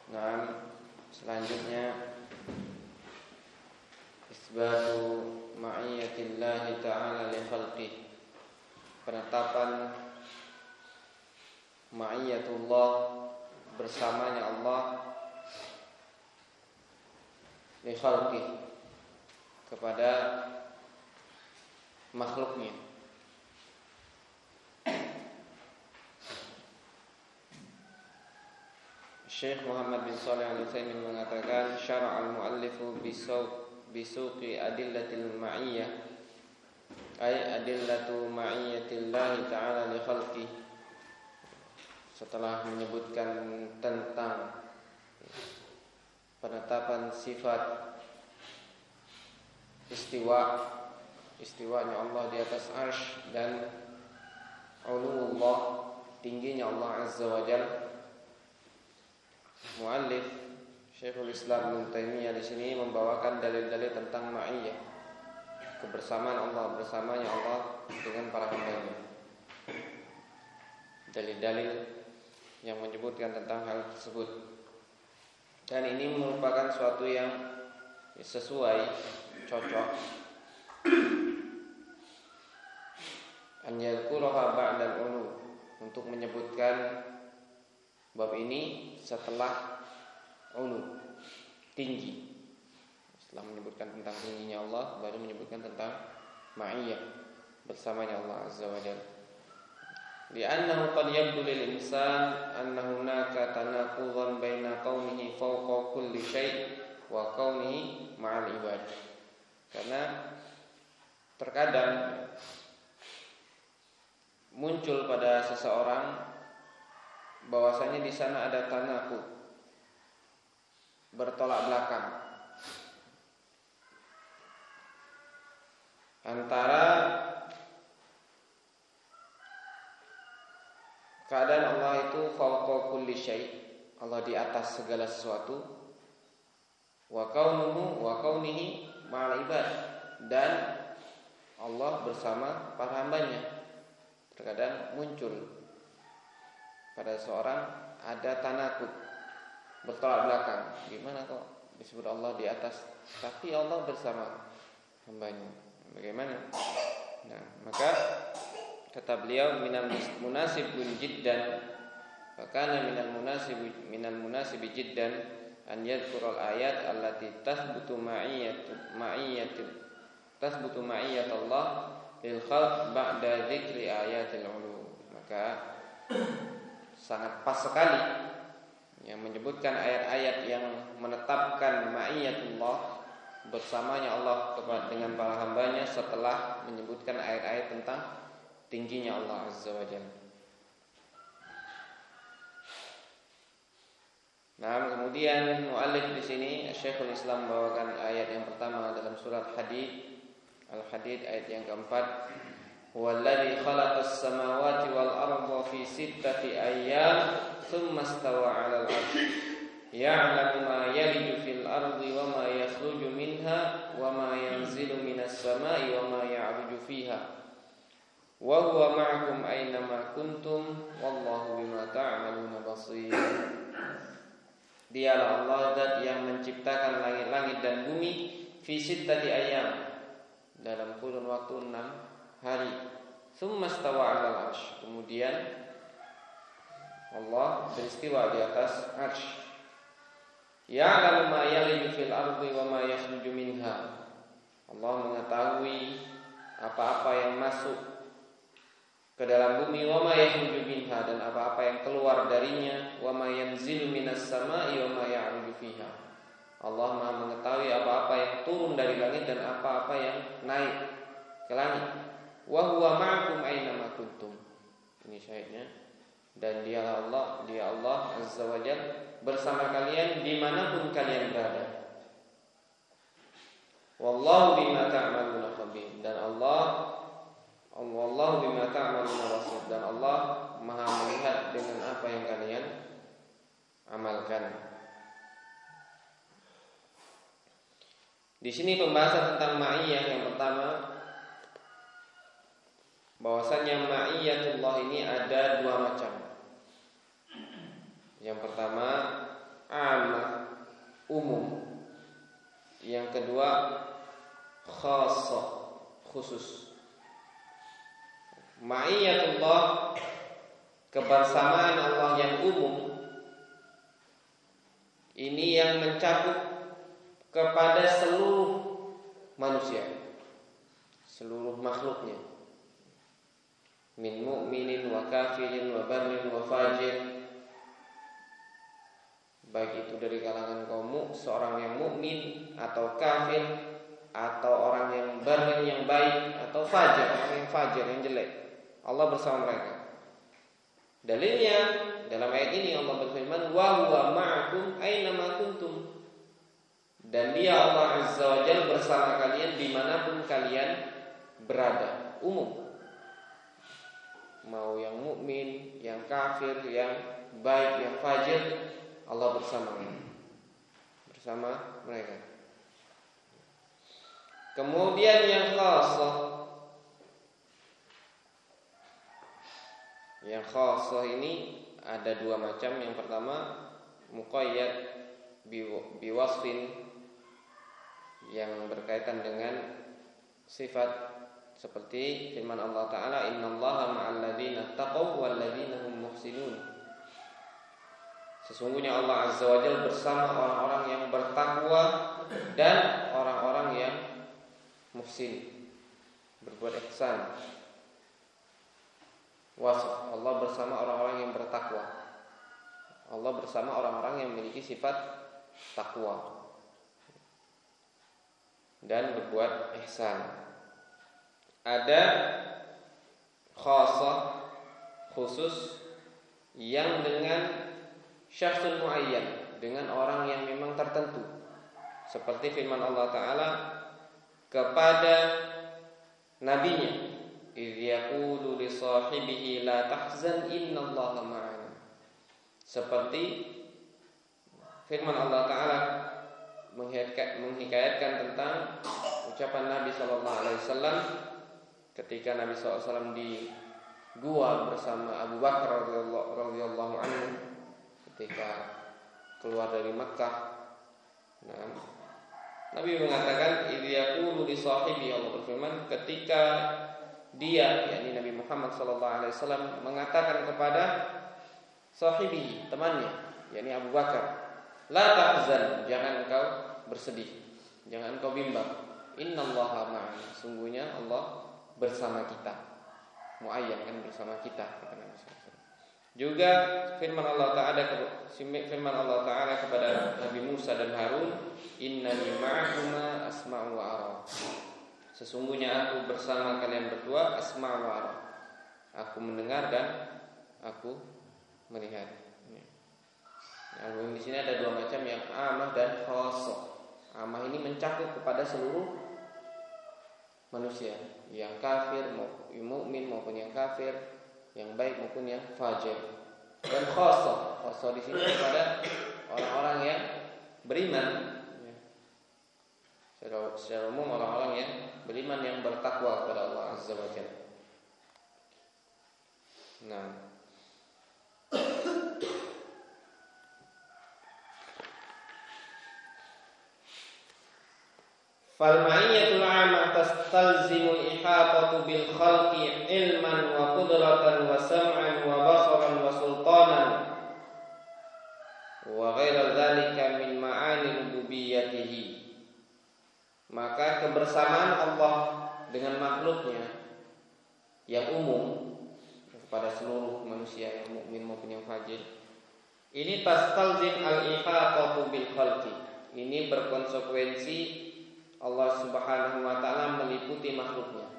Nah, selanjutnya isbatu ma'iyatillahi ta'ala li khalqih. Penetapan ma'iyatullah, bersamanya Allah, li khalqih, kepada makhluknya. Syekh Muhammad bin Shalih Al-Utsaimin mengatakan syara'al muallifu bisuqi adillatil ma'iyyah, ay adillatu ma'iyyatillahi ta'ala li khalqi. Setelah menyebutkan tentang penetapan sifat istiwanya Allah di atas arsy dan uluwullah, tingginya Allah Azza wa Jalla, muallif Syekhul Islam Ibnu Taimiyah di sini membawakan dalil-dalil tentang ma'iyyah, kebersamaan Allah, bersamanya Allah dengan para hamba-Nya. Dalil-dalil yang menyebutkan tentang hal tersebut. Dan ini merupakan suatu yang sesuai, cocok, an yadhkuraha ba'dal ulu, untuk menyebutkan bab ini setelah ulu, tinggi. Setelah menyebutkan tentang tingginya Allah, baru menyebutkan tentang ma'iyyah, bersamanya Allah Azza wa Jalla. Li'annahu qad yabdu lil insan anna hunaka tanaqudan baina kaunihi fawqa kulli syai' wa kaunihi ma'al ibad. Karena terkadang muncul pada seseorang bahwasanya di sana ada tanaqud, bertolak belakang antara keadaan Allah itu fawqa kulli syai', Allah di atas segala sesuatu, wa kaunihi ma'al ibad, dan Allah bersama para hambanya. Terkadang muncul pada seorang ada tanaqud, bertolak belakang. Gimana kok disebut Allah di atas, tapi Allah bersama hambanya? Bagaimana? Nah, maka kata beliau, minal munasibun jiddan, fakana minal munasib jiddan an yadhkurul ayat allati tathbutu ma'iyyat Allah lil khalq ba'da dzikri ayatil ulu. Maka sangat pas sekali yang menyebutkan ayat-ayat yang menetapkan ma'iyyatullah, bersamanya Allah dengan para hambanya, setelah menyebutkan ayat-ayat tentang tingginya Allah Azza wa Jalla. Nah, kemudian muallif di sini Syekhul Islam membawakan ayat yang pertama dalam surat Hadid, Al-Hadid ayat yang keempat. Huwallazi khalaqas samawati wal arda fi sittati ayyam tsumma istawa 'alal 'arsy ya'lamu ma yaliju fil ardi wa ma yakhruju minha wa ma yanzilu minas sama'i wa ma ya'ruju fiha. Wa huwa ma'akum aina ma kuntum wallahu bima ta'maluna basir. Dialah Allah zat yang menciptakan langit-langit dan bumi fi sittati ayyam, dalam kurun waktu 6 hari. Tsumma stawa 'alal 'arsy, kemudian Allah beristiwa di atas 'arsy. Ya'lamu ma yaliju fil ardi wa ma yakhruju minha. Allah mengetahui apa-apa yang masuk ke dalam bumi, wa ma yakhruju minha, dan apa-apa yang keluar darinya, wa ma yanzilu minas sama'i wa ma ya'ruju fiha. Allah Maha mengetahui apa-apa yang turun dari langit dan apa-apa yang naik ke langit. Wa huwa ma'akum aina ma kuntum. Ini syahidnya. Dan dia Allah Azza wa Jalla bersama kalian dimanapun kalian berada. Wallahu bima ta'maluna khabir. Dan Wallahu bima ta'maluna basir, dan Allah Maha melihat dengan apa yang kalian amalkan. Di sini pembahasan tentang ma'iyyah yang pertama, bahwasanya ma'iyyatullah ini ada dua macam. Yang pertama, amah, umum. Yang kedua khassah, khusus. Ma'iyatullah, kebersamaan Allah yang umum, ini yang mencakup kepada seluruh manusia, seluruh makhluknya, min mu'minin wa kafirin wa barrin wa fajir, baik itu dari kalangan kaum seorang yang mukmin atau kafir, atau orang yang barrin yang baik, atau fajir, orang yang fajir yang jelek, Allah bersama mereka. Dalilnya dalam ayat ini Allah berfirman, wa huwa ma'akum aina ma kuntum, dan Dia Allah Azza wa Jalla bersama kalian dimanapun kalian berada, umum. Mau yang mukmin, yang kafir, yang baik, yang fajir, Allah bersama mereka. Kemudian yang khassah, yang khassah ini ada dua macam. Yang pertama muqayyad biwasfin, yang berkaitan dengan sifat, seperti firman Allah Ta'ala, innallaha ma'al ladzina taqaw wal ladzina hum muhsinun. Sesungguhnya Allah Azza wa Jalla bersama orang-orang yang bertakwa dan orang-orang yang muhsin, berbuat ihsan. Wasf Allah bersama orang-orang yang bertakwa. Allah bersama orang-orang yang memiliki sifat takwa dan berbuat ihsan. Ada khassah, khusus, yang dengan syakhsun muayyan, dengan orang yang memang tertentu, seperti firman Allah Ta'ala kepada nabinya, idz yaqulu li sahibihi la tahzan innallaha ma'ana. Seperti firman Allah Ta'ala menghikayatkan tentang ucapan Nabi SAW ketika Nabi SAW di gua bersama Abu Bakar radhiyallahu anhu ketika keluar dari Makkah. Nah, Nabi mengatakan idz yaqulu li sahibi, Allah berfirman ketika dia, yakni Nabi Muhammad SAW, mengatakan kepada sahibi, temannya, yakni Abu Bakar, la tahzan, jangan engkau bersedih, jangan engkau bimbang, innallaha ma'ana, sungguhnya Allah bersama kita. Muayyan kan, bersama kita, kata Nabi SAW. Juga firman Allah Ta'ala kepada Nabi Musa dan Harun, innani ma'akuma asma'u wa ara. Sesungguhnya aku bersama kalian berdua, asma'u wa ara. Aku mendengar dan aku melihat. Nah, di sini ada dua macam, yang amah dan khassah. Amah ini mencakup kepada seluruh manusia, yang kafir maupun mukmin maupun yang kafir, yang baik maupun yang fajir. Dan khassah di sini kepada orang-orang yang beriman. Secara umum orang-orang yang beriman, yang bertakwa kepada Allah Azza wa Jalla. Nah, fal-ma'iyyatul 'ammah tastalzimul ihatatu bil khalqi ilman wa qudratan wa sam'an wa basaran wa sultanan wa ghaira dzalika min ma'ani rububiyyatihi. Maka kebersamaan Allah dengan makhluknya yang umum kepada seluruh manusia, yang mukmin maupun yang fajir, ini tastalzim al-ihatatu bil khalqi. Ini berkonsekuensi Allah Subhanahu wa Ta'ala meliputi makhluknya,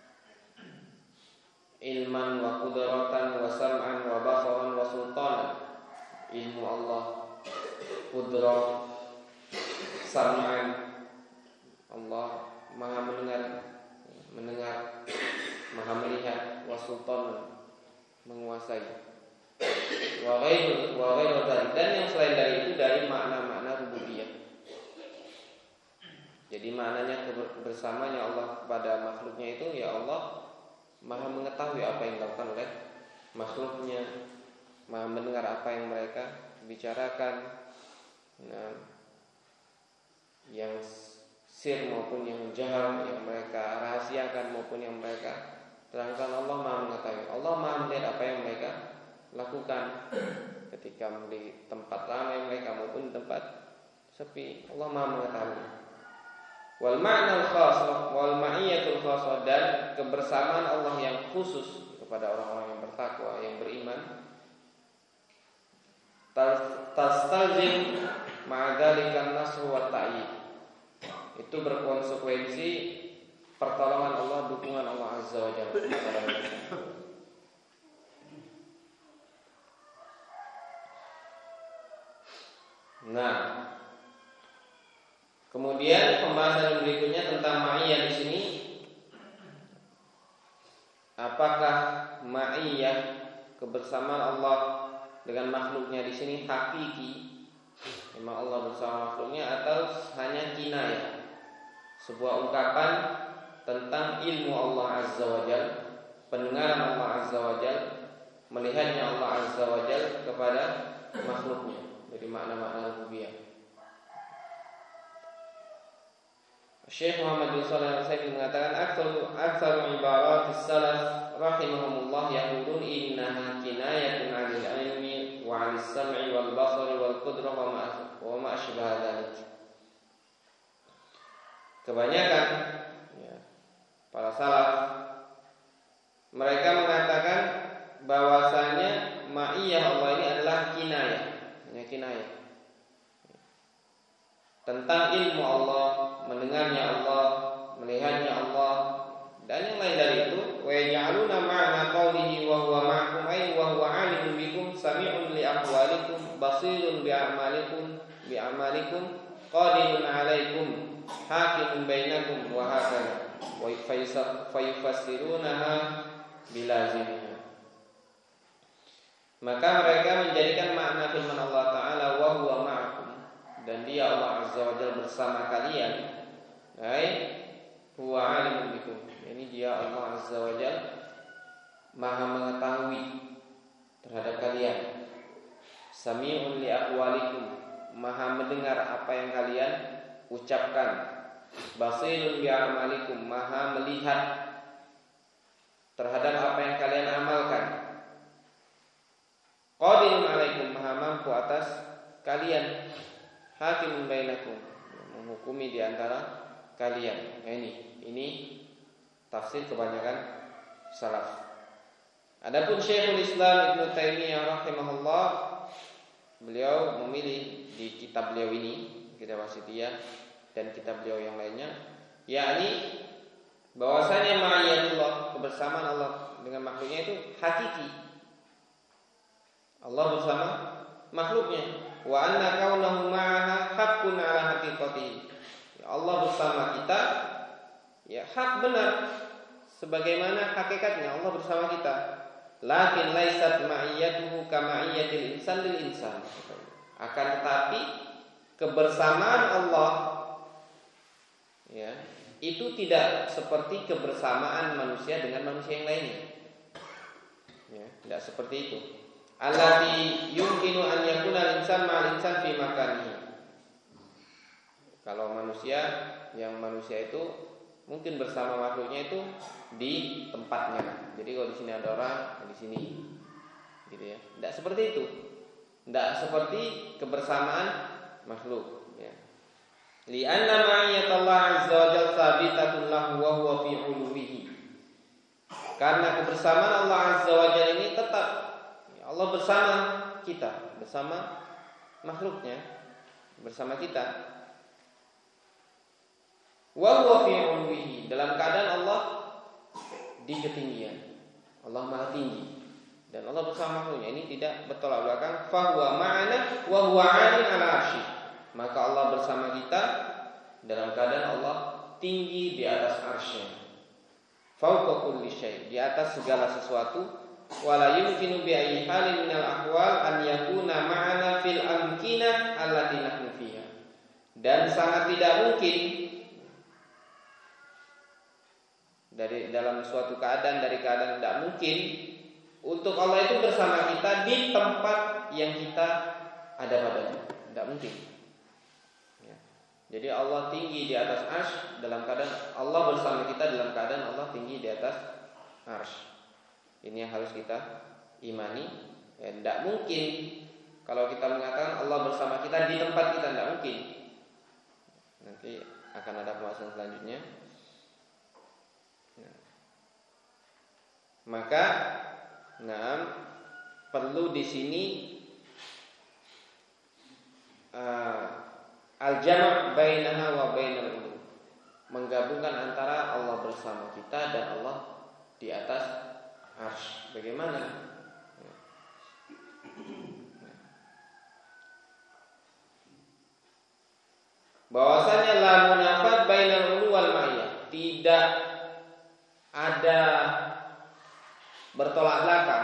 ilman wa qudratan wa sam'an wa basaran wa sultanan. Ilmu Allah, qudrah, sam'an, Allah maha mendengar, maha melihat, wa sultanan, menguasai, wa ghairu, dan yang selain dari itu dari makna-makna rububiyah. Jadi maknanya bersamanya Allah kepada makhluknya itu, ya Allah maha mengetahui apa yang dilakukan oleh makhluknya, maha mendengar apa yang mereka bicarakan, Nah, yang sir maupun yang jahar, yang mereka rahasiakan maupun yang mereka terangkan, Allah Maha mengetahui. Allah Maha melihat apa yang mereka lakukan ketika di tempat ramai mereka maupun di tempat sepi. Allah Maha mengetahui. Wal ma'nal khas wal ma'iyatul khas, dan kebersamaan Allah yang khusus kepada orang-orang yang bertakwa, yang beriman, tastalzim ma'adzalikan nasr wa ta'yid, itu berkonsekuensi pertolongan Allah, dukungan Allah Azza wa Jalla kepada mereka. Nah, kemudian pembahasan berikutnya tentang ma'iyah di sini. Apakah ma'iyah, kebersamaan Allah dengan makhluknya di sini hakiki, memang Allah bersama makhluknya, atau hanya kinayah, sebuah ungkapan tentang ilmu Allah Azza wa Jalla, pendengaran Allah Azza wa Jalla, melihatnya Allah Azza wa Jalla kepada makhluknya, dari makna-makna rububiyah. Syekh Muhammad bin Shalih Al-Utsaimin mengatakan, aktsaru ibarat salaf rahimahumullah yaqulun innaha kinayatun 'anil ilmi wa 'anis sam'i wal basari wal qudrah wa ma asbaha dzalik. Kebanyakan para salaf mereka mengatakan bahwasanya ma'iyah Allah ini adalah kinayah, hanya kinayah tentang ilmu Allah, mendengarnya Allah, melihatnya Allah, dan yang lain dari itu. Wa yaj'aluna ma'na qawlihi wa huwa ma'akum ay wa huwa 'alimun bikum, sami'un li aqwalikum, basirun bi a'malikum, qadirun 'alaikum, hakimun bainakum wa hakadha, wa yufassirunaha bilazimnya. Maka mereka menjadikan makna firman Allah Ta'ala wa huwa ma'akum, dan dia Allah Azza wa Jalla bersama kalian, ai huwa alimun bikum, ini dia Allah Azza wa Jalla Maha mengetahui terhadap kalian, sami'un li aqwalikum, Maha mendengar apa yang kalian ucapkan, basirun bi a'malikum, Maha melihat terhadap apa yang kalian amalkan, qadirun 'alaikum, Maha mampu atas kalian, hakimun bainakum, menghukumi di antara kalian. Nah, ini tafsir kebanyakan salaf. Adapun Syekhul Islam Ibnu Taimiyah rahimahullah, beliau memilih di kitab beliau ini, kitab Wasithiyah dan kitab beliau yang lainnya, yakni bahwasanya ma'iyatullah, kebersamaan Allah dengan makhluknya itu hakiki. Allah bersama makhluknya. Wa anna kaunahu ma'aha haqqun 'ala haqiqatihi. Allah bersama kita, ya hak benar sebagaimana hakikatnya Allah bersama kita. Lakin laisat ma'iyatuhu kama'iyyatil insan lil insan. Akan tetapi kebersamaan Allah, ya, itu tidak seperti kebersamaan manusia dengan manusia yang lainnya. Ya, tidak seperti itu. Allati yumkinu an yakuna al-insan ma'al insan fi makanihi. Kalau manusia itu mungkin bersama makhluknya itu di tempatnya. Jadi kalau di sini ada orang, di sini, gitu ya. Tidak seperti itu. Tidak seperti kebersamaan makhluk. Ya. Li'anna ma'iyatullah azza wa jalla thabitatun lahu wa huwa fi 'uluwihi. Karena kebersamaan Allah azza wa jalla ini tetap, Allah bersama kita, bersama makhluknya, bersama kita. Wa huwa fi 'uluwihi, dalam keadaan Allah di ketinggian. Allah Maha tinggi dan Allah bersama makhluknya. Ini tidak bertolak belakang. Fa huwa ma'ana wa huwa 'alin 'ala 'arsy. Maka Allah bersama kita dalam keadaan Allah tinggi di atas arsy-Nya. Fauqa kulli syai', di atas segala sesuatu. Wala yumkinu bi ayyi halin minal ahwal an yakuna ma'ana fil amkinah allati nahnu fiha. Dan sangat tidak mungkin dalam suatu keadaan, dari keadaan tidak mungkin untuk Allah itu bersama kita di tempat yang kita ada padanya. Tidak mungkin. Jadi Allah tinggi di atas arsy dalam keadaan Allah bersama kita dalam keadaan Allah tinggi di atas arsy. Ini yang harus kita imani. Ya, tidak mungkin kalau kita mengatakan Allah bersama kita di tempat kita, tidak mungkin. Nanti akan ada pembahasan selanjutnya. Nah. Maka, perlu di sini al-jama' bainaha wa bainal ulu, menggabungkan antara Allah bersama kita dan Allah di atas arsy. Bagaimana? Bahwasanya la munafat bainal ulu wal ma'iyah, tidak ada bertolak belakang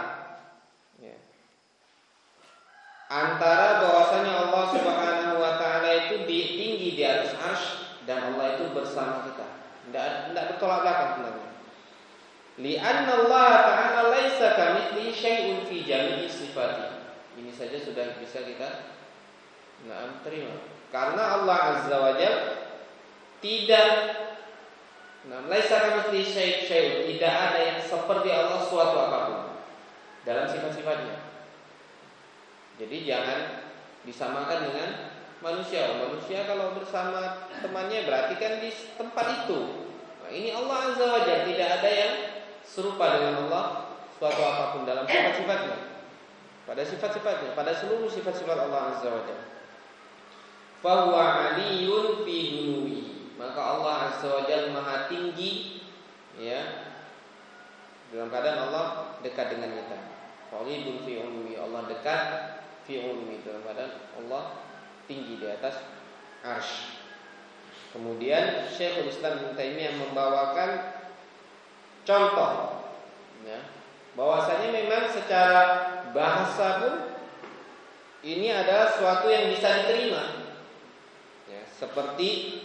antara bahwasanya Allah Subhanahu wa taala itu tinggi di atas arsy dan Allah itu bersama kita. Tidak bertolak belakang sebenarnya. Li'anna Allah ta'ala laisa kamitslihi syai'un fi jami'i sifatihi. Ini saja sudah bisa kita terima. Karena Allah Azza wa Jalla tidak laisa kamitslihi syai'un, tidak ada yang seperti Allah suatu apapun dalam sifat-sifatnya. Jadi jangan disamakan dengan manusia. Manusia kalau bersama temannya berarti kan di tempat itu. Nah, ini Allah Azza wa Jalla tidak ada yang serupa dengan Allah suatu apapun dalam sifat-sifatnya. Pada sifat-sifatnya, pada seluruh sifat-sifat Allah Azza wa Jalla. Fa huwa 'aliyyun fi dunuwi. Maka Allah Azza wa Jalla Maha tinggi ya. Dalam keadaan Allah dekat dengan kita. Qalibun fi 'uluwi. Allah dekat fi ulumi, dalam keadaan Allah tinggi di atas arsy. Kemudian Syekhul Islam Ibnu Taimiyah membawakan contoh ya, bahwasanya memang secara bahasa pun ini adalah suatu yang bisa diterima ya, seperti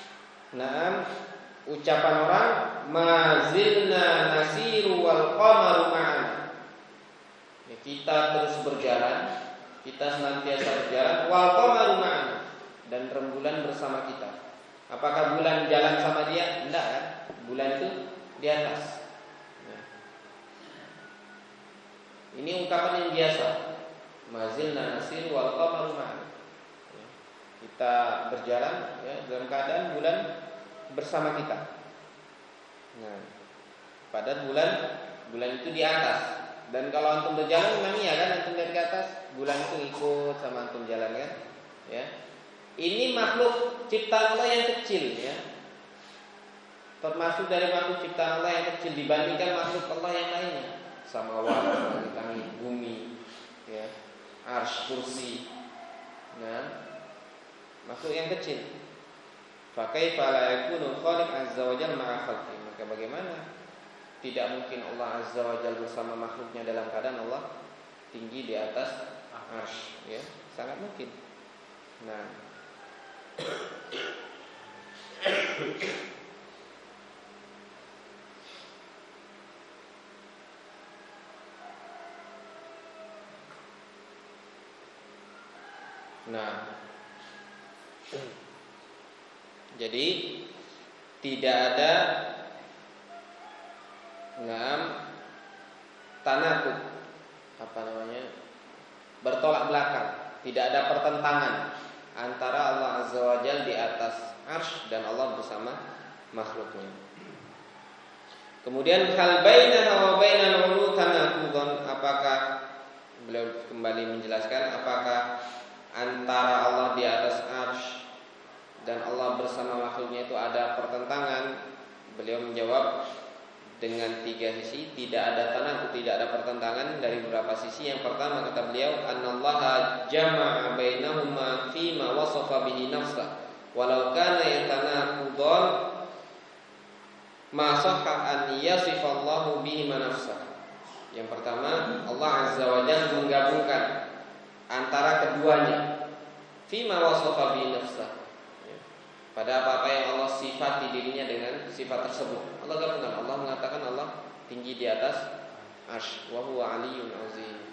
ucapan orang mazilna nasiru wal qamaru ma'ana ya, kita terus berjalan, kita senantiasa berjalan wal qamaru ma'ana, dan rembulan bersama kita. Apakah bulan jalan sama dia? Tidak kan? Bulan itu di atas. Nah. Ini ungkapan yang biasa. Mazilna nasir wal qamaru ma'ana. Ya. Kita berjalan ya, dalam keadaan bulan bersama kita. Nah, padahal bulan itu di atas. Dan kalau antum berjalan memang iya kan, antum lihat ke atas, bulan itu ikut sama antum jalan kan? Ya. Ini makhluk ciptaan Allah yang kecil ya. Termasuk dari makhluk ciptaan Allah yang kecil dibandingkan makhluk Allah yang lainnya. Samawat, langit, bumi, ya, arsy, kursi. Nah, makhluk yang kecil. Fa kaifa la yakunu khaliq azza wa jalla ma'a khalqi? Maka bagaimana tidak mungkin Allah Azza wa Jalla bersama makhluknya dalam keadaan Allah tinggi di atas arsy ya, sangat mungkin. Nah, jadi tidak ada tanakut, bertolak belakang, tidak ada pertentangan antara Allah Azza wa Jalla di atas arsy dan Allah bersama makhluknya. Kemudian hal bainaha wa bainal ulu tanaqudun, apakah beliau kembali menjelaskan apakah antara Allah di atas arsy dan Allah bersama makhluknya itu ada pertentangan? Beliau menjawab dengan 3 sisi, tidak ada tanaqud, tidak ada pertentangan dari beberapa sisi. Yang pertama kata beliau, annallaha jama'a bainahuma fima wasafa bihi nafsa walau kana yatanaqudan ma sahha an yasifallahu bihi nafsa. Yang pertama, Allah Azza wa Jalla menggabungkan antara keduanya fima wasafa bihi nafsa, pada apa-apa yang Allah sifati dirinya dengan sifat tersebut. Allah gabungkan. Allah mengatakan Allah tinggi di atas arsy, wa huwa 'aliyyun 'azim.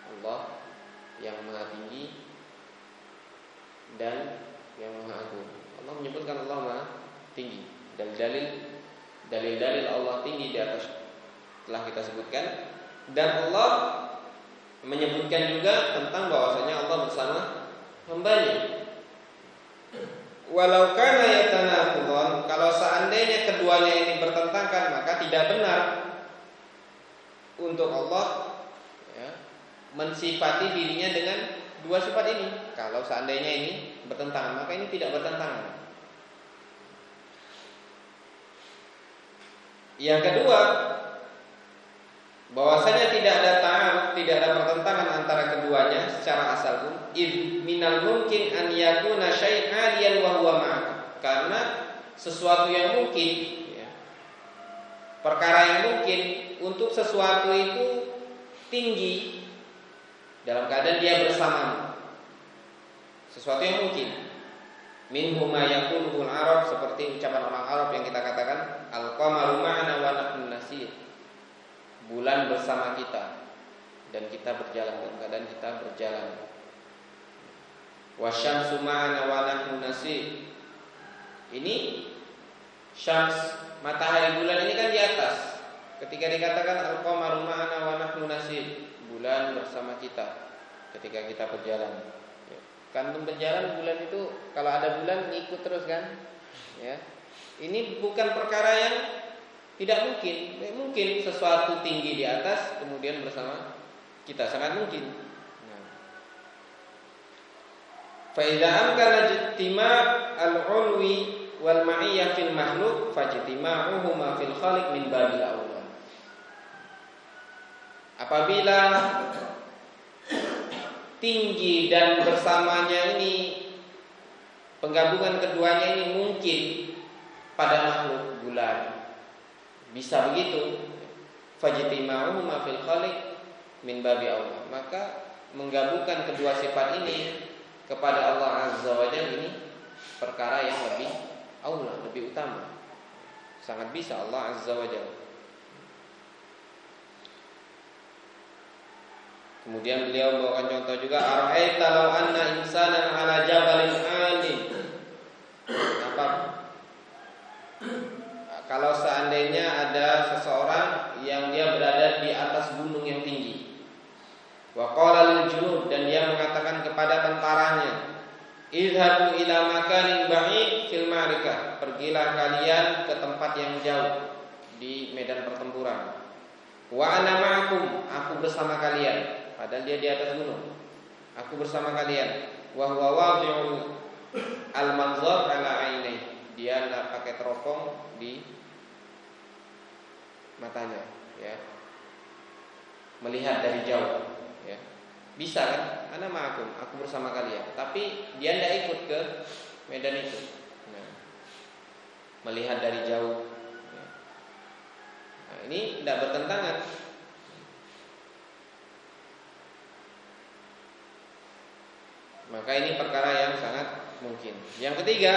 Allah yang maha tinggi dan yang maha agung. Allah menyebutkan Allah Maha tinggi. Dan dalil-dalil Allah tinggi di atas telah kita sebutkan. Dan Allah menyebutkan juga tentang bahwasanya Allah bersama hambanya. Walau kana yatanaqudun, kalau seandainya keduanya ini bertentangan, maka tidak benar untuk Allah mensifati dirinya dengan dua sifat ini. Kalau seandainya ini bertentangan, maka ini tidak bertentangan. Yang kedua, bahwasanya tidak ada ta'aruf, tidak ada pertentangan antara keduanya secara asal pun. Id minal mungkin an yakuna syai'an 'aliyan wa huwa ma'akum. Karena sesuatu yang mungkin, perkara yang mungkin untuk sesuatu itu tinggi dalam keadaan dia bersamamu. Sesuatu yang mungkin. Minhu ma yaquluhu al-Arab, seperti ucapan orang Arab yang kita katakan al-qamaru ma'ana wa nahnu nasir. Bulan bersama kita dan kita berjalan dalam keadaan kita berjalan. Wasyamsu ma'ana wa nahnu nasir. Ini syams, matahari, bulan ini kan di atas. Ketika dikatakan al-qamaru ma'ana wa nahnu nasir, bulan bersama kita ketika kita berjalan. Kantung berjalan bulan itu, kalau ada bulan ngikut terus kan? Ya. Ini bukan perkara yang tidak mungkin. Mungkin sesuatu tinggi di atas kemudian bersama kita, sangat mungkin. Fa idza amkana ijtima' al-'ulwi wal ma'iyyah fil makhluq fajtima'uhuma fil khaliq min babil aula. Apabila tinggi dan bersamanya ini, penggabungan keduanya ini mungkin pada makhluk bulan, bisa begitu, fajtima'uhuma fil khaliq min babi aula, maka menggabungkan kedua sifat ini kepada Allah Azza wa Jalla ini perkara yang lebih aula, lebih utama. Sangat bisa Allah Azza wa Jalla. Kemudian beliau membawakan contoh juga, ara'aita law anna insanan 'ala jabalin 'alim. Apa? Kalau seandainya ada seseorang yang dia berada di atas gunung yang tinggi. Wa qala lil junud, dan dia mengatakan kepada tentaranya, idhabu ila makanin ba'id fil ma'rikah. Pergilah kalian ke tempat yang jauh di medan pertempuran. Wa ana ma'akum, aku bersama kalian. Padahal dia di atas gunung. Aku bersama kalian. Wa huwa wadhi'u al-manzar 'ala 'ainai. Dia enggak pakai teropong di matanya, ya. Melihat dari jauh, ya. Bisa kan? Ana ma'akum, aku bersama kalian. Tapi dia enggak ikut ke medan itu. Nah, melihat dari jauh, ya. Nah, ini enggak bertentangan. Maka ini perkara yang sangat mungkin. Yang ketiga,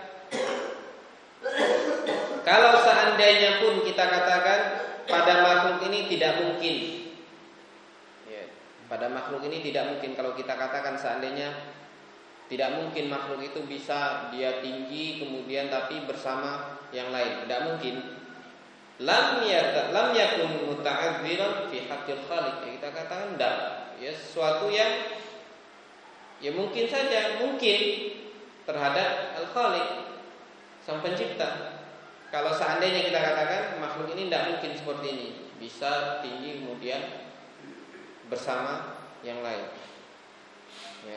kalau seandainya pun kita katakan pada makhluk ini tidak mungkin, ya, pada makhluk ini tidak mungkin. Kalau kita katakan seandainya tidak mungkin makhluk itu bisa dia tinggi kemudian tapi bersama yang lain, tidak mungkin. Lam yakun muta'adziran fi haqqil khaliq. Ya, kita katakan tidak. Ya, sesuatu yang ya mungkin saja, mungkin terhadap Al-Khaliq, Sang Pencipta. Kalau seandainya kita katakan makhluk ini tidak mungkin seperti ini, bisa tinggi kemudian bersama yang lain, ya.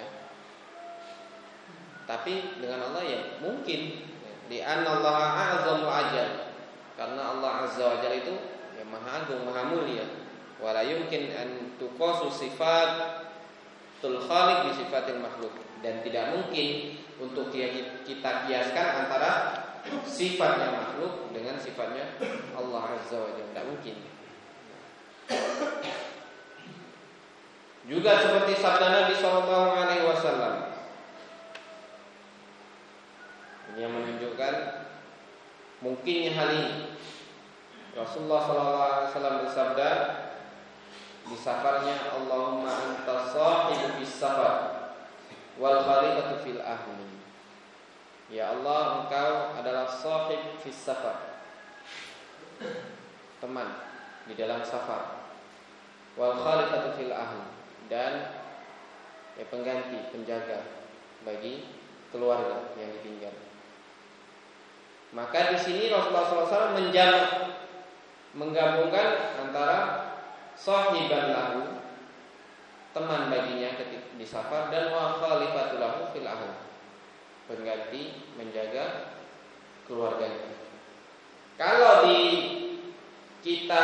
Tapi dengan Allah ya mungkin. Di annallaha a'zamu ajal, karena Allah Azza wa Jalla itu ya maha agung, maha mulia. Wala yumkin an tuqasu sifat tul khaliq bi sifatil makhluk, dan tidak mungkin untuk kita kiaskan antara sifatnya makhluk dengan sifatnya Allah Azza wa Jalla, tidak mungkin. Juga seperti sabda Nabi sallallahu alaihi wasallam, ini yang menunjukkan mungkinnya hal ini. Rasulullah sallallahu alaihi wasallam bersabda di safarnya, Allahumma anta sahibu bis safar wal khalifatu fil ahli. Ya Allah, Engkau adalah sahib fis safar, teman di dalam safar, wal khalifatu fil ahli, dan pengganti, penjaga bagi keluarga yang ditinggal. Maka di sini Rasulullah SAW menggabungkan antara sahiban lahu, teman baginya ketika di safar, dan wa khalifatu lahu fil ahli, pengganti, menjaga keluarganya. Kalau kita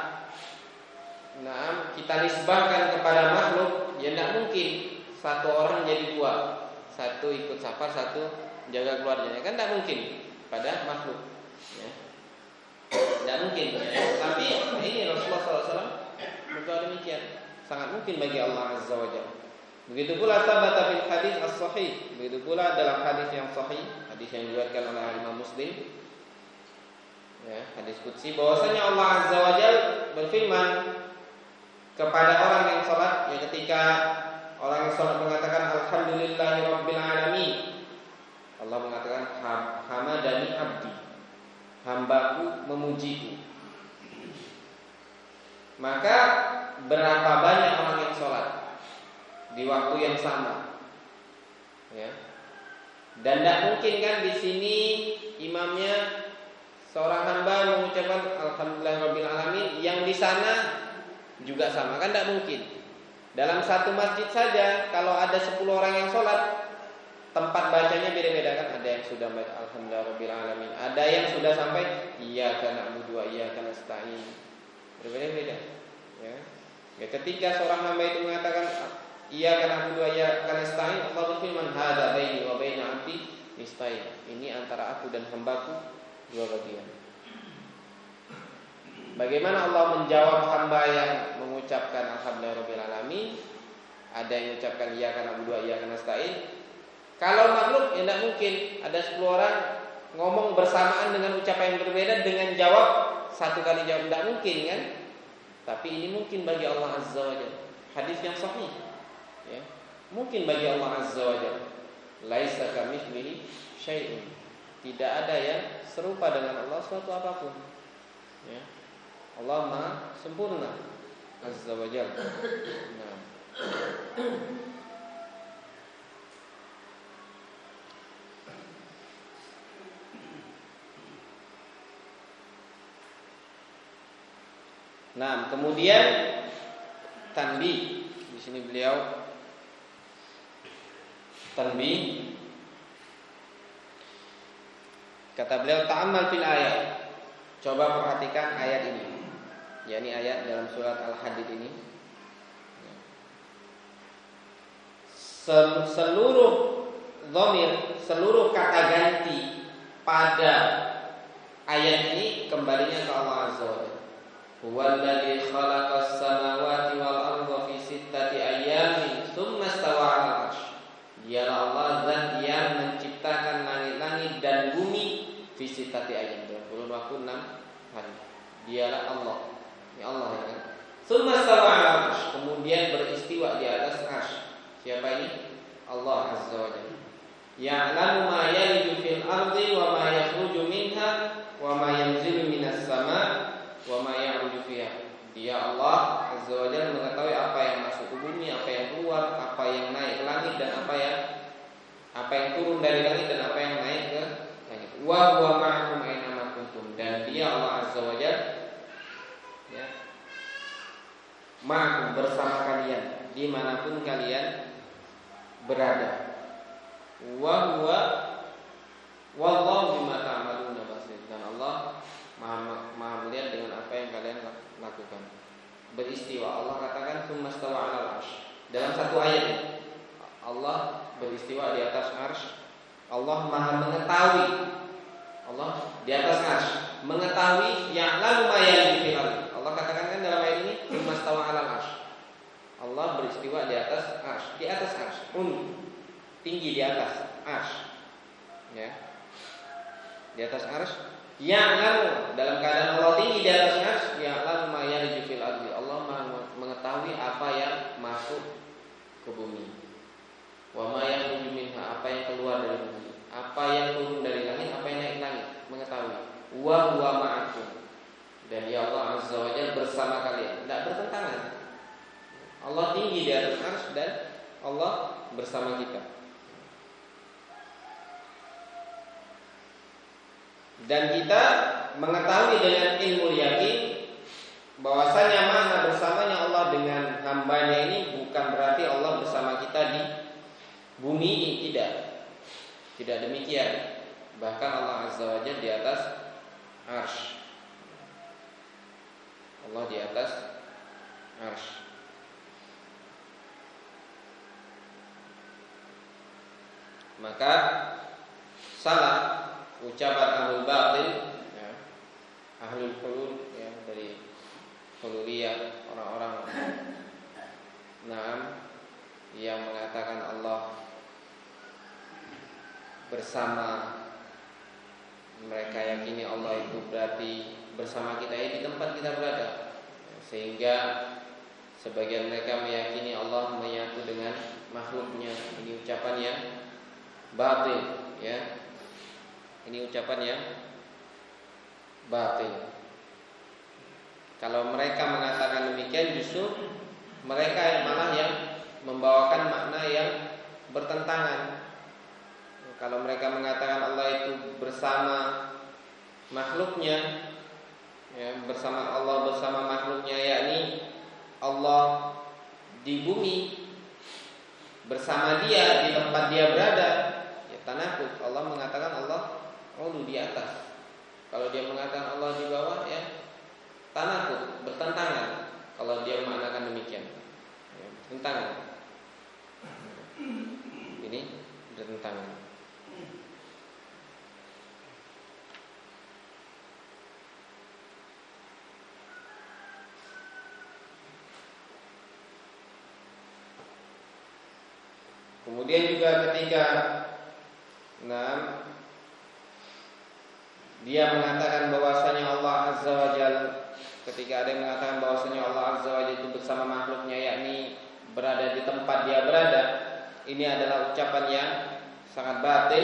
nisbahkan kepada makhluk, ya tidak mungkin satu orang jadi dua, satu ikut safar, satu menjaga keluarganya, kan tidak mungkin pada makhluk, ya. Tidak mungkin, ya. Tapi ini Rasulullah SAW berkata demikian, sangat mungkin bagi Allah Azza wa Jalla. Begitu pula sabata fil hadis as-sahih, begitu pula dalam hadis yang sahih, hadis yang diriwayatkan oleh Imam Muslim, ya, hadis qudsi, bahwasanya Allah Azza wa Jalla berfirman kepada orang yang salat, ya, ketika orang yang salat mengatakan alhamdulillahirabbil alamin, Allah mengatakan hamadani abdi, hambaku memujiku. Maka berapa banyak orang yang sholat di waktu yang sama, ya. Dan tidak mungkin kan di sini imamnya seorang hamba mengucapkan alhamdulillahirabbil alamin, yang di sana juga sama, kan tidak mungkin. Dalam satu masjid saja kalau ada 10 orang yang sholat, tempat bacanya beda-beda kan. Ada yang sudah baca alhamdulillahirabbil alamin, ada yang sudah sampai iyyaka na'budu wa iyyaka nasta'in, berbeda-beda, ya. Ya, ketika seorang hamba itu mengatakan iyyaka na'budu wa iyyaka nasta'in, Allah berfirman hadza baini wa baina 'abdi nista'in, ini antara aku dan hambaku dua bagian. Bagaimana Allah menjawab hamba yang mengucapkan alhamdulillahirabbil alamin, ada yang mengucapkan iyyaka na'budu wa iyyaka nasta'in? Kalau makhluk, ya tidak mungkin ada 10 orang ngomong bersamaan dengan ucapan yang berbeda dengan jawab satu kali jawab, tidak mungkin kan? Tapi ini mungkin bagi Allah Azza wa Jalla. Hadis yang sahih, ya. Mungkin bagi Allah Azza wa Jalla. Laisa kamitslihi syai'un. Tidak ada yang serupa dengan Allah suatu apapun. Ya. Allah Maha sempurna Azza wa Jalla. Nah. Nah, kemudian tanbih, di sini beliau tanbih, kata beliau ta'ammal fil ayat, coba perhatikan ayat ini, yakni ayat dalam surat Al-Hadid ini. Seluruh dhamir, seluruh kata ganti pada ayat ini kembalinya ke Allah Azza wa Jalla. Huwallazi khalaqas samawati wal arda fi sittati ayyamin tsumma istawa 'alal 'arsy. Dialah Allah zat yang menciptakan langit-langit dan bumi fi sittati ayyam, dalam kurun waktu 6 hari. Dialah Allah. Ya Allah, ya kan? Tsumma istawa 'alal 'arsy, kemudian beristiwa di atas 'arsy. Siapa ini? Allah Azza wa Jalla. Ya'lamu ma yaliju fil ardi wa ma yakhruju minha wa ma yanzilu minas sama' wa ma ya'ruju fiha. Dia Allah Azza wa Jalla mengetahui apa yang masuk ke bumi, apa yang keluar, apa yang naik ke langit, dan apa yang turun dari langit, dan apa yang naik ke langit. Wa huwa ma'akum aina ma kuntum, dan dia Allah Azza wa Jalla, ya, ma'akum, bersama kalian dimanapun kalian berada. Wa huwa wallahu bima ta'maluna basir, dan Allah Maha melihat dengan apa yang kalian lakukan. Beristiwa, Allah katakan tsumma stawa 'alal 'arsy. Dalam satu ayat ini Allah beristiwa di atas 'arsy. Allah Maha mengetahui. Allah di atas 'arsy mengetahui ya'lamu ma yaliju fil ardi. Allah katakan kan dalam ayat ini tsumma stawa 'alal 'arsy. Allah beristiwa di atas 'arsy, di atas 'arsy. Tinggi di atas 'arsy. Ya. Di atas 'arsy. Ya'lamu, dalam keadaan Allah tinggi di atas 'arsy, ya'lamu ma yaliju fil ardi. Allah mengetahui apa yang masuk ke bumi. Wa ma yakhruju minha, apa yang keluar dari bumi. apa yang turun dari langit, apa yang naik langit, mengetahui. Wa huwa ma'akum, dan ya Allah Azza wa Jalla bersama kalian, tidak bertentangan. Allah tinggi di atas arsy dan Allah bersama kita. Dan kita mengetahui dengan ilmu yakin bahwasanya makna bersamanya Allah dengan hambanya ini bukan berarti Allah bersama kita di bumi ini, tidak demikian. Bahkan Allah Azza wa Jalla di atas arsy. Allah di atas arsy. Maka salah ucapan ahlul batil, ya, ahlul hulul, ya, dari hululiyah, orang-orang yang mengatakan Allah bersama. Mereka yakini Allah itu berarti bersama kita di tempat kita berada, sehingga sebagian mereka meyakini Allah menyatu dengan makhluknya. Ini ucapan yang batil, ya. Ini ucapan yang batil. Kalau mereka mengatakan demikian, justru mereka yang malah yang membawakan makna yang bertentangan. Kalau mereka mengatakan Allah itu bersama makhluknya, ya, bersama Allah bersama makhluknya, yakni Allah di bumi bersama dia di tempat dia berada, ya tanakut. Allah mengatakan Allah di atas. Kalau dia mengatakan Allah di bawah, ya tanakut, bertentangan. Kalau dia mengatakan demikian, ya, bertentangan. Ini bertentangan. Kemudian juga ketika dia mengatakan bahwasanya Allah Azza wa Jalla, ketika ada yang mengatakan bahwasanya Allah Azza wa Jalla itu bersama makhluknya, yakni berada di tempat dia berada, ini adalah ucapan yang sangat batil.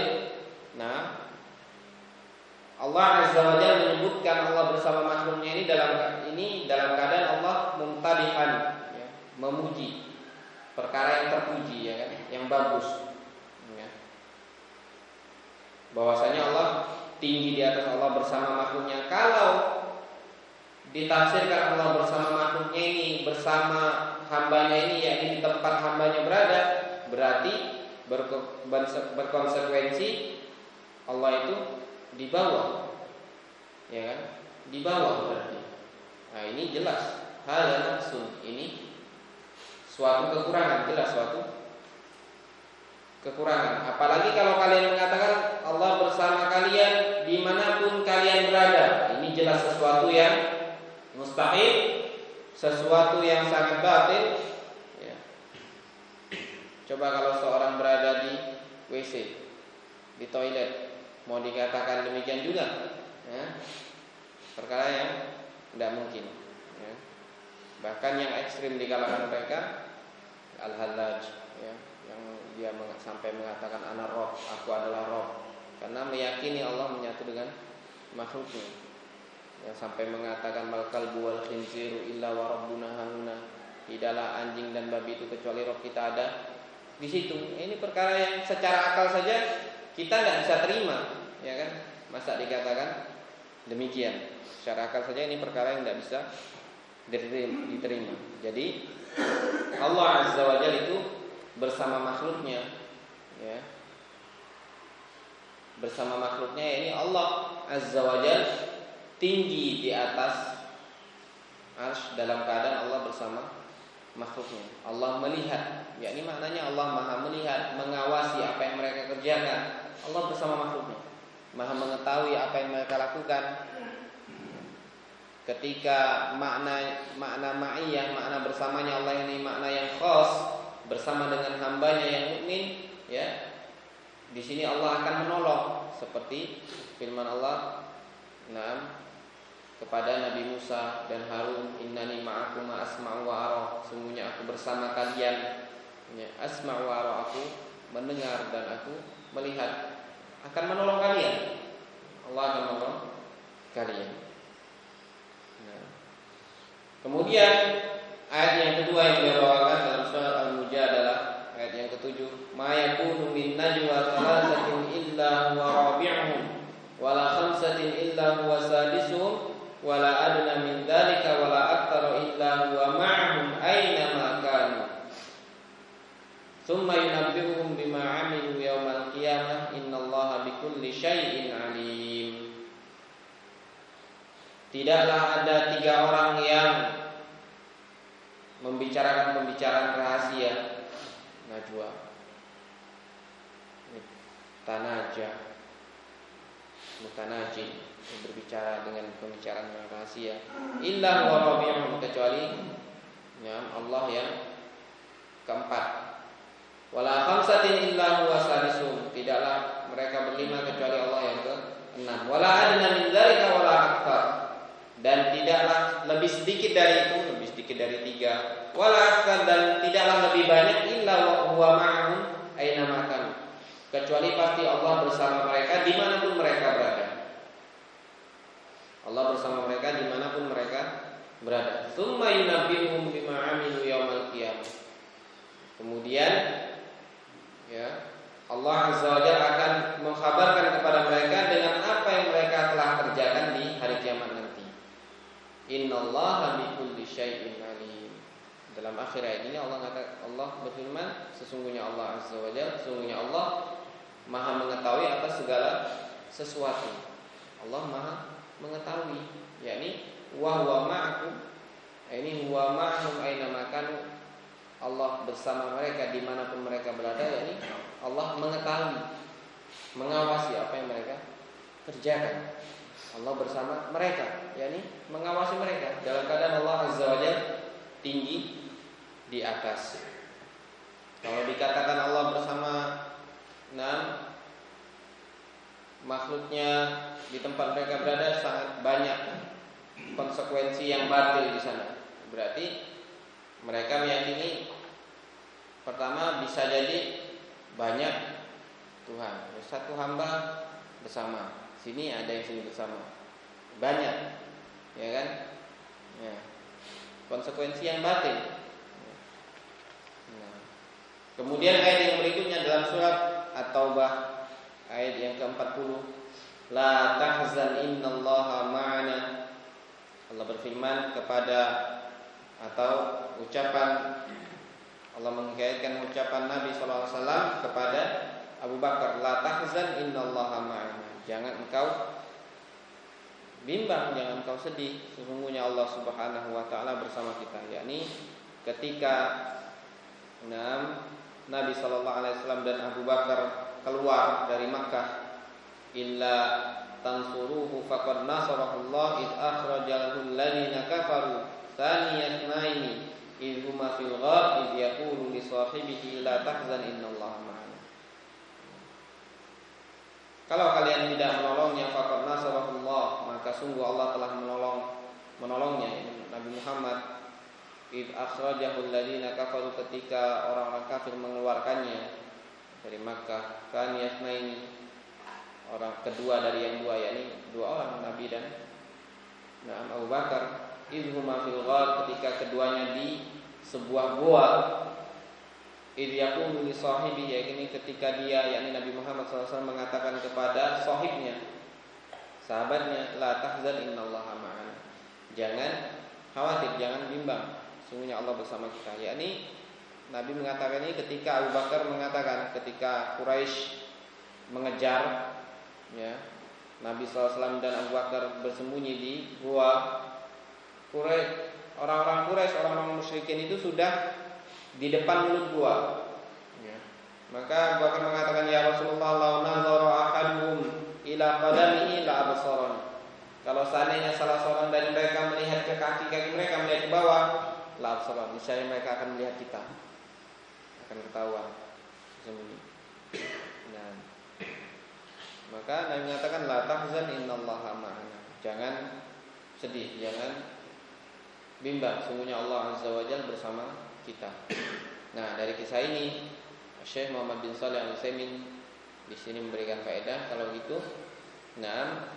Allah Azza wa Jalla menyebutkan Allah bersama makhluknya ini dalam keadaan Allah mumtadihan, ya, memuji perkara yang terpuji, ya kan, yang bagus, ya. Bahwasanya Allah tinggi di atas, Allah bersama makhluknya. Kalau ditafsirkan Allah bersama makhluknya ini, bersama hambanya ini, yakni di tempat hambanya berada, berarti berkonsekuensi Allah itu di bawah, ya kan, di bawah berarti. Nah, ini jelas hal naqsun, ini suatu kekurangan, jelas suatu kekurangan. Apalagi kalau kalian mengatakan Allah bersama kalian dimanapun kalian berada, ini jelas sesuatu yang mustahil, sesuatu yang sangat batil, ya. Coba kalau seorang berada di WC, di toilet, mau dikatakan demikian juga, ya, perkara yang tidak mungkin, ya. Bahkan yang ekstrim di kalangan mereka, Al-Hallaj, ya, yang dia sampai mengatakan ana Rabb, aku adalah Rabb, karena meyakini Allah menyatu dengan makhluknya. Yang sampai mengatakan mal kalbu wal khinziru illa wa rabbuna hahuna, tidaklah anjing dan babi itu kecuali Rabb kita ada di situ. Ini perkara yang secara akal saja kita tidak bisa terima, ya kan? Masa dikatakan demikian? Secara akal saja ini perkara yang tidak bisa diterima. Jadi Allah Azza wa Jalla itu bersama makhluknya, ya, bersama makhluknya, ini Allah Azza wa Jalla tinggi di atas arsy dalam keadaan Allah bersama makhluknya. Allah melihat, yakni maknanya Allah maha melihat, mengawasi apa yang mereka kerjakan. Allah bersama makhluknya, maha mengetahui apa yang mereka lakukan. Ketika makna ma'iyah, makna bersamanya Allah ini makna yang khas, bersama dengan hambanya yang mukmin, ya. Di sini Allah akan menolong, seperti firman Allah kepada Nabi Musa dan Harun, innani ma'akum asma'u wa ara, sungguhnya aku bersama kalian, ya, asma'u wa ara, aku mendengar dan aku melihat. akan menolong kalian. Allah akan menolong kalian. Nah. Kemudian ayat yang kedua yang beliau bawakan dalam surat Al-Mujadalah, ayat yang ketujuh, ma yakunu min najwa thalathatin illa huwa rabi'uhum wala khamsatin illa huwa sadisuhum wala adna min dzalika wala aktsara illa huwa ma'ahum aina ma kanu thumma yunabbi'uhum bima 'amilu yaumal qiyamah innallaha bikulli syai'in 'alim. Tidaklah ada 3 orang yang membicarakan pembicaraan rahasia, najwa, mutanajin, berbicara dengan pembicaraan rahasia, illa huwa rabi'uhum, kecuali ya Allah yang keempat, wala khamsatin illa huwa sadisuhum, tidaklah mereka berlima kecuali Allah yang keenam, wala adna min dzalika wala aktsar, dan tidaklah lebih sedikit dari itu, lebih sedikit dari 3, wala aktsar, dan tidaklah lebih banyak, illa huwa ma'ahum aina ma kanu, kecuali pasti Allah bersama mereka dimanapun mereka berada. Allah bersama mereka dimanapun mereka berada. Tsumma yunabbi'uhum bima 'amilu yaumal qiyamah. Kemudian ya Allah Azza wa Jalla akan mengkhabarkan kepada mereka dengan apa yang mereka telah kerjakan di hari kiamat nanti. Innallaha bikulli syai'in 'alim. Dalam akhir ayat ini Allah berfirman, sesungguhnya Allah Azza wa Jalla, sesungguhnya Allah Maha mengetahui atas segala sesuatu. Allah Maha mengetahui, yakni wa huwa ma'akum, ini huwa ma'ahum aina ma kanu, Allah bersama mereka dimanapun mereka berada, yakni Allah mengetahui, mengawasi apa yang mereka kerjakan. Allah bersama mereka, yakni mengawasi mereka dalam keadaan Allah Azza wa Jalla tinggi di atas. Kalau dikatakan Allah bersama makhluknya di tempat mereka berada, sangat banyak konsekuensi yang batil di sana. Berarti mereka meyakini, pertama bisa jadi banyak Tuhan, satu hamba bersama, sini ada yang sini bersama, banyak, ya kan? Ya. Konsekuensi yang batil. Nah. Kemudian ayat yang berikutnya dalam surat At-Taubah ayat yang ke-40, la tahzan innallaha ma'ana. Allah berfirman kepada, atau ucapan Allah menghikayatkan ucapan Nabi sallallahu alaihi wasallam kepada Abu Bakar, la tahzan innallaha ma'ana. Jangan engkau bimbang, jangan engkau sedih, sesungguhnya Allah Subhanahu wa taala bersama kita. Yakni ketika Nabi sallallahu alaihi wasallam dan Abu Bakar keluar dari Makkah, illa tansuruhu faqad nasarahullah id akhrajahu alladziina kafaru tsaniyat naini id huma fil ghar id yaqulu li sahibihi la tahzan innallaha ma'ana. Kalau kalian tidak menolongnya, faqad nasarahullah, maka sungguh Allah telah menolongnya, Nabi Muhammad. Id akhrajahu alladziina kafaru, ketika orang-orang kafir mengeluarkannya dari Makkah, kan yasnaini, orang kedua dari yang dua, yakni 2 orang, Nabi dan Abu Bakar. Idhuma fil ghar, ketika keduanya di sebuah gua. Idh yaqulu li sahibi, yakni ketika dia, yakni Nabi Muhammad SAW mengatakan kepada sahibnya, sahabatnya, la tahzan innallaha ma'ana. Jangan khawatir, jangan bimbang, sungguhnya Allah bersama kita. Yakni Nabi mengatakan ini ketika Abu Bakar mengatakan, ketika Quraisy mengejar, ya, Nabi SAW dan Abu Bakar bersembunyi di gua. Orang-orang Quraisy, orang-orang musyrikin itu sudah di depan mulut gua, ya. Maka Abu Bakar mengatakan, ya Rasulullah, law nazara ahaduhum ila qadamihi la absarani. Kalau seandainya salah seorang dari mereka melihat ke kaki-kaki mereka, melihat ke bawah, la absarani, niscaya mereka akan melihat kita, akan ketahuan sembunyi. Nah, maka Nabi mengatakan, la tahzan innallaha ma'ana. Jangan sedih, jangan bimbang, sungguhnya Allah Azza wa Jalla bersama kita. Nah, dari kisah ini Syekh Muhammad bin Shalih Al-Utsaimin di sini memberikan faedah kalau gitu. Nah,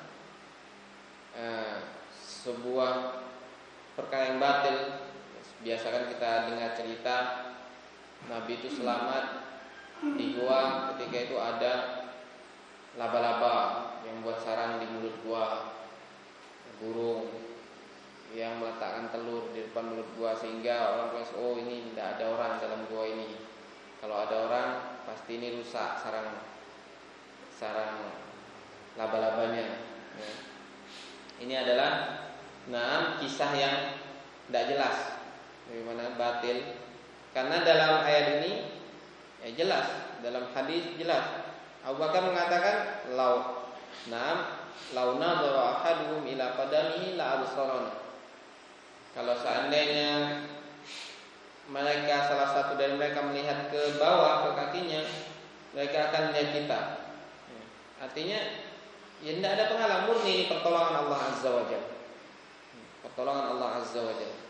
sebuah perkara yang batil, biasakan kita dengar cerita Nabi itu selamat di gua ketika itu ada laba-laba yang buat sarang di mulut gua, burung yang meletakkan telur di depan mulut gua, sehingga orang bilang, oh ini tidak ada orang dalam gua ini. Kalau ada orang pasti ini rusak sarang laba-labanya. Ya. Ini adalah kisah yang tidak jelas, bagaimana batil. Karena dalam ayat ini jelas, dalam hadis jelas. Abu Bakar mengatakan, lau nadhara ahaduhum ila qadamihi la absarana. Kalau seandainya mereka, salah satu dari mereka melihat ke bawah, ke kakinya, mereka akan melihat kita. Artinya ya tidak ada penghalang, murni ini pertolongan Allah Azza wa Jalla. Pertolongan Allah Azza wa Jalla.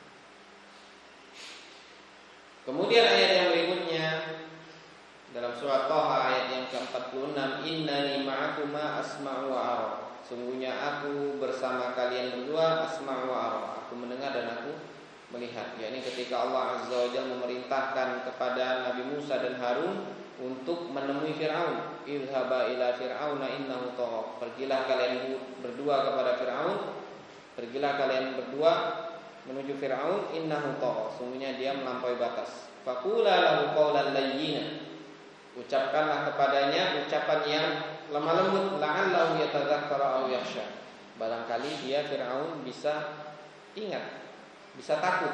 Kemudian ayat yang berikutnya dalam surat Thaha ayat yang ke-46, innani ma'akuma asma'u wa ara. Sungguhnya aku bersama kalian berdua, asma'u wa ara. Aku mendengar dan aku melihat. yakni ketika Allah Azza wa Jalla memerintahkan kepada Nabi Musa dan Harun untuk menemui Fir'aun, idhaba ila fir'auna innahu tagha. Pergilah kalian berdua kepada Fir'aun, pergilah kalian berdua menuju Fir'aun, innahu tagha, sungguhnya dia melampaui batas. Faqula lahu qawlan layyina. Ucapkanlah kepadanya ucapan yang lemah lembut, la'allahu yatadzakkara aw yakhsha. Barangkali dia Fir'aun bisa ingat, bisa takut.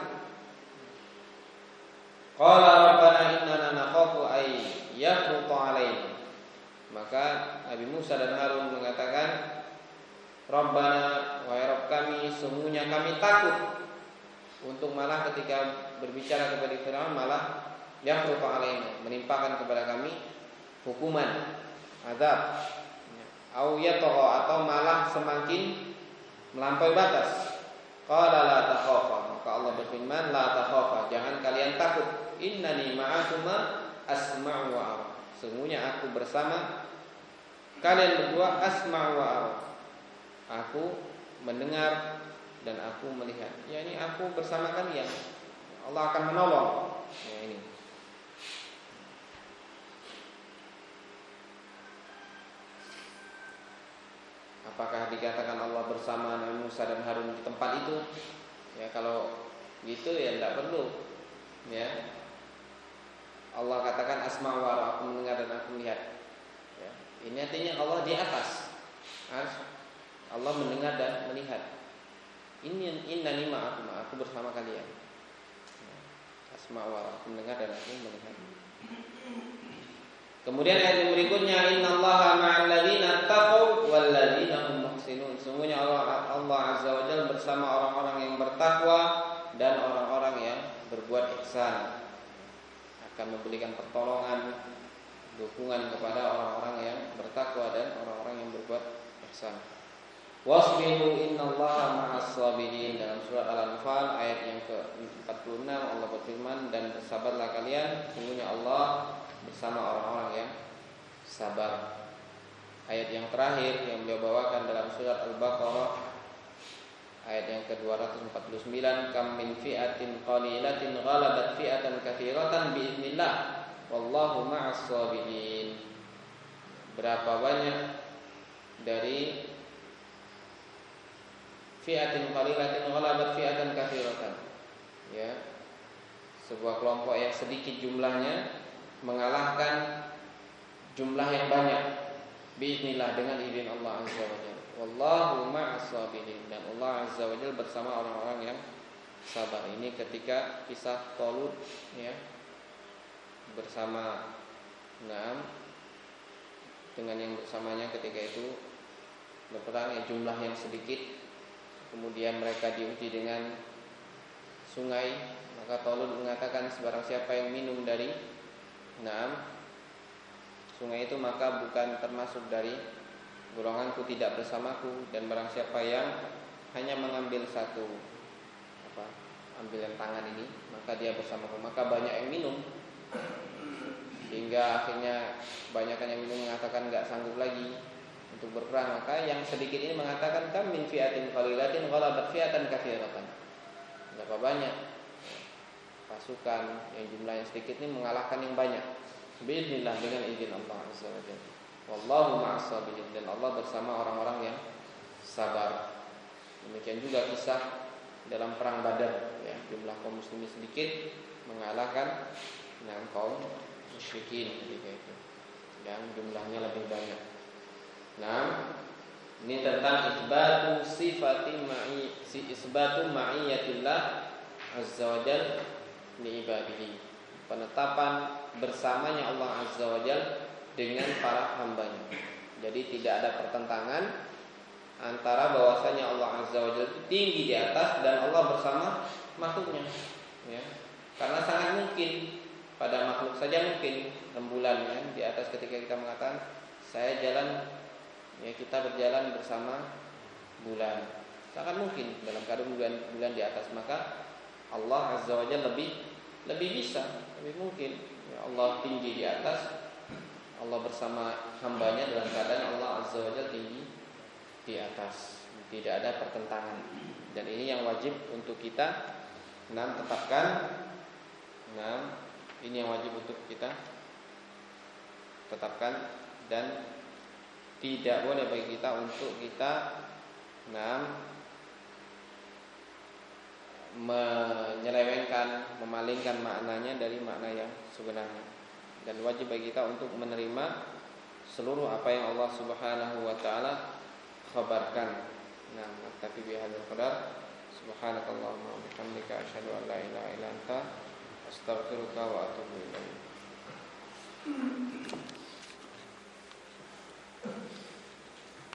Qala rabbana innana nakhafu ay yafruta alaina. Maka Nabi Musa dan Harun mengatakan, Rabbana, wahai Rabb kami, sungguhnya kami takut untuk malah ketika berbicara kepada Fir'aun malah yafruta alaina, menimpakan kepada kami hukuman, azab, au yatagha, atau malah semakin melampaui batas. Qala la takhafa, maka Allah berfirman, la takhafa, jangan kalian takut, innani ma'akuma asma'u wa ara. Sesungguhnya aku bersama kalian berdua, asma'u wa ara. Aku mendengar dan aku melihat. yakni aku bersama kalian. Allah akan menolong. Ya, ini. Apakah dikatakan Allah bersama Nabi Musa dan Harun di tempat itu? Ya, kalau gitu ya tidak perlu. Ya. Allah katakan asma wa ara, aku mendengar dan aku melihat. Ya. Ini artinya Allah di atas. Allah mendengar dan melihat. Innani ma'akum, aku bersama kalian. Ya. Asma wa ara, aku mendengar dan aku melihat. Kemudian ayat yang berikutnya, innallaha ma'al ladzina taqaw wal ladzina hum muhsinun. Sungguhnya Allah Azza wa Jalla bersama orang-orang yang bertakwa dan orang-orang yang berbuat ihsan. Akan memberikan pertolongan, dukungan kepada orang-orang yang bertakwa dan orang-orang yang berbuat ihsan. Wasbiru innallaha ma'as sabirin. Dalam surat Al-Anfal ayat yang ke-46 Allah berfirman, dan bersabarlah kalian, sungguhnya Allah bersama orang-orang yang sabar. Ayat yang terakhir yang beliau bawakan dalam surat Al-Baqarah ayat yang ke-249, kam min fi'atin qalilatin ghalabat fi'atan katsiratan biiznillah wallahu ma'as sabirin. Berapa banyak dari fi'atin qalilatin ghalabat fi'atan katsiratan, ya, sebuah kelompok yang sedikit jumlahnya mengalahkan jumlah yang banyak biiznillah, dengan izin Allah Azza wa Jalla. Wallahu ma'as sabirin, dan Allah Azza wa Jalla bersama orang-orang yang sabar. Ini ketika kisah Talut, ya, bersama dengan yang bersamanya ketika itu berperang, ya, jumlah yang sedikit. Kemudian mereka diuji dengan sungai, maka Talut mengatakan, sebarang siapa yang minum dari sungai itu maka bukan termasuk dari golonganku, tidak bersamaku. Dan barang siapa yang hanya mengambil satu ambilan tangan ini, maka dia bersamaku. Maka banyak yang minum, sehingga sehingga akhirnya kebanyakan yang minum mengatakan nggak sanggup lagi untuk berperang. Maka yang sedikit ini mengatakan kam min fi'atin qalilatin ghalabat fi'atan katsiratan. Berapa banyak pasukan yang jumlahnya sedikit ini mengalahkan yang banyak. Bismillah, dengan izin Allah Azza wa Jalla. Wallahu ma'as sabirin, dan Allah bersama orang-orang yang sabar. Demikian juga kisah dalam perang Badar, ya, jumlah kaum muslimin sedikit mengalahkan kaum musyrikin ketika itu yang jumlahnya lebih banyak. Nah, ini tentang isbatu isbatu ma'iyatillah azza wa jalla li ibadihi, penetapan bersamanya Allah azza wa jalla dengan para hambanya. Jadi tidak ada pertentangan antara bahwasanya Allah azza wa jalla tinggi di atas dan Allah bersama makhluknya, ya. Karena sangat mungkin pada makhluk saja mungkin rembulan, ya, di atas ketika kita mengatakan saya jalan, ya, kita berjalan bersama bulan. Sangat mungkin dalam keadaan bulan di atas, maka Allah azza wa jalla lebih bisa, lebih mungkin, ya, Allah tinggi di atas, Allah bersama hambanya dalam keadaan Allah azza wa jalla tinggi di atas. Tidak ada pertentangan. Dan ini yang wajib untuk kita tetapkan. Ini yang wajib untuk kita tetapkan, dan tidak boleh bagi kita untuk kita menyelewengkan, memalingkan maknanya dari makna yang sebenarnya. Dan wajib bagi kita untuk menerima seluruh apa yang Allah Subhanahu wa taala khabarkan. Naktafi bihadzal qadar. Subhanakallahumma wa bihamdika asyhadu an la ilaha illa anta astaghfiruka wa atubu ilaik.